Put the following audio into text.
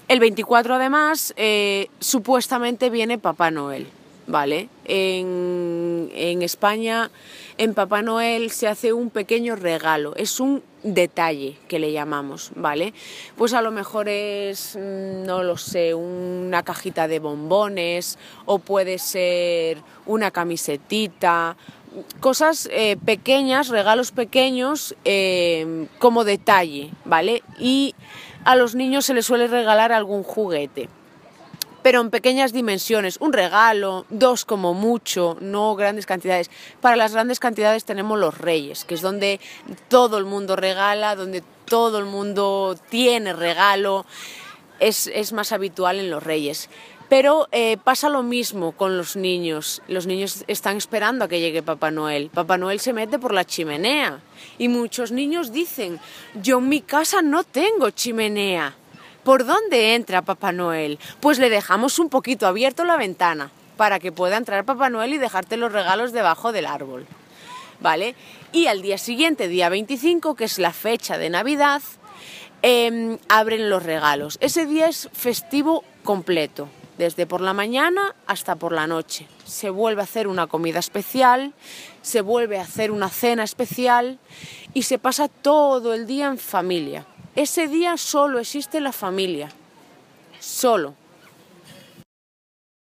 El 24 además, supuestamente viene Papá Noel, ¿vale? En España, en Papá Noel se hace un pequeño regalo, es un detalle que le llamamos, ¿vale? Pues a lo mejor es, no lo sé, una cajita de bombones, o puede ser una camisetita, cosas pequeñas, regalos pequeños como detalle, ¿vale? Y a los niños se les suele regalar algún juguete, pero en pequeñas dimensiones, un regalo, 2 como mucho, no grandes cantidades. Para las grandes cantidades tenemos los Reyes, que es donde todo el mundo regala, donde todo el mundo tiene regalo, es más habitual en los Reyes. Pero pasa lo mismo con los niños están esperando a que llegue Papá Noel. Papá Noel se mete por la chimenea y muchos niños dicen, yo en mi casa no tengo chimenea. ¿Por dónde entra Papá Noel? Pues le dejamos un poquito abierto la ventana para que pueda entrar Papá Noel y dejarte los regalos debajo del árbol, ¿vale? Y al día siguiente, día 25, que es la fecha de Navidad, abren los regalos. Ese día es festivo completo, desde por la mañana hasta por la noche. Se vuelve a hacer una comida especial, se vuelve a hacer una cena especial y se pasa todo el día en familia. Ese día solo existe la familia, solo.